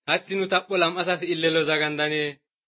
hatsinu tapholam asas illelo zagandane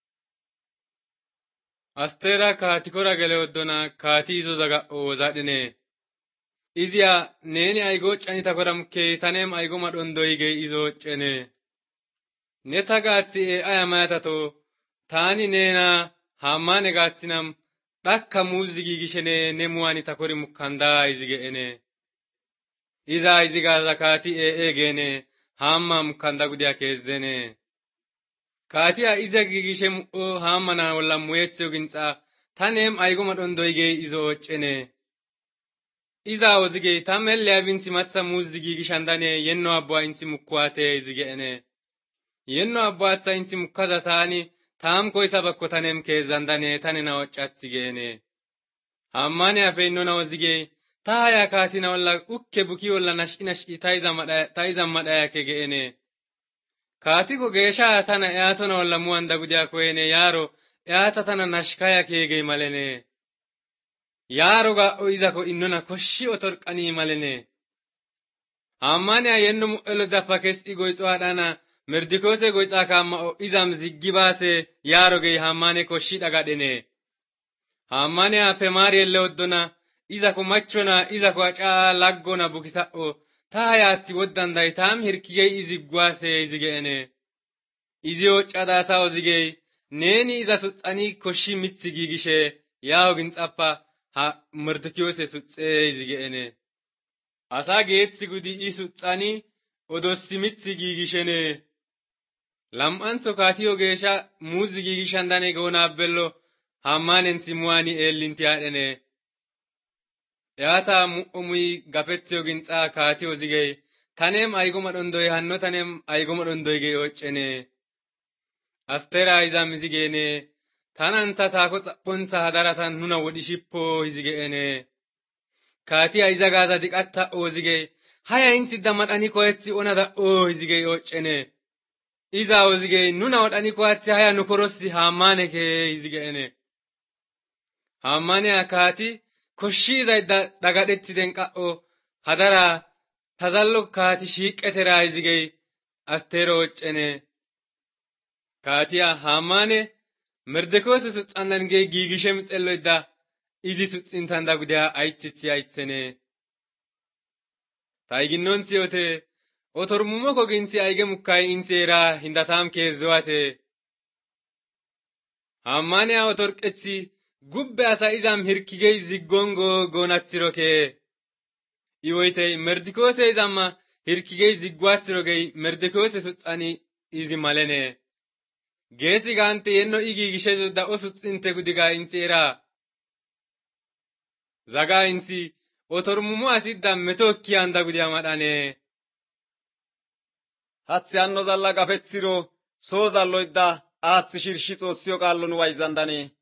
astera kaatikora gele oddona kaati izo zaga ozadine izia neni aygo cani takoram ke tanem aygo madondoyge izo cene neta gaatsi aya mayatato taani neena hammane gaatsinam dhakka muuzigi gishene nemuwani takori mukkanda izigeene iza iziga zakati gene hamma mukkanda gudiya keezene kaatiya iza gigishe mu'o hammana walla muyetsiyo ginxa tanem aygo madondoyge izo cene iza ozige tamelle abinsi matsa muuzigi gishandane yenno abwa insi mukkuate izigeene yenno abbaatsa insi mukkaza taani taam koysa bakko tanem keezandane tanena waccatsigene hammane afeennona ozige ta haya kaatina walla ukke buki walla nash'i taizan madhayake geene kaatiko geesha tana eatona walla muwanda gudiya koyene yaaro eata tana nashkaya keegey malene yaaro ga'o izako innona koshshi otorqani malene hammane yenno mu'elo dappa kes'i goyxo adhana merdikose goyxa kamma'o izam ziggibaase yaarogey hammane koshshi dhagadhene hammane pemaari elle oddona izako machona izako acaa laggona bukisa'o ta hayaatsi woddanday taam hirkigey izigguwaase izigeene izi hoccadaasa ozigey neeni iza suxxani koshshi mithi giigishe yaaho ginxappa ha merdikiyose suxxee izigeene asa geetsi gudi i suxxani odossi mithi giigishene lam'antho kaatiyo geesha muuzi giigishandane goonabbello hammanensi muwani eellinti haadhene eata mu'o muy gafetsiyo ginxa kaati ozigey tanem aygo madhondoy hanno tanem aygo madhondoygey occene astera izam izigeene tananta taako xaphontha hadaratan nuna wodhishippo izigeene kaatiya iza gaaza diqatta ozigey haya intsidda madhani koyetsi ona da'o izigey occene iza ozigey nuna wadhani koyatsi haya nukorossi hammaneke izigeene hammane kaati koshshi izayda dhagadhethiden qa'o hadara tazallo kaati shiiqetera izigey astero occene kaatiya hammane merdekose suxxandangey giigishe mixelloyda izi suxxintanda gudeya aythithi aythene tayginnonsi yote otormumoko ginsi ayge mukkay inseera hindatam keezowate hammane otorqethi gubbe asa izam hirkigey ziggongo goonathirokee iwoytey merdikose izamma hirkigey zigguwathirogey merdikose suxxani izi malene geesi gaante yenno i giigishezo da'o suxxinte gudiga inseera zaga insi otormumo asidda meto ekkiyanda gudiya madhane hatsi hanno zalla gafethiro soo zalloydda aathi shirshi xoossiyo qaallon wayzandane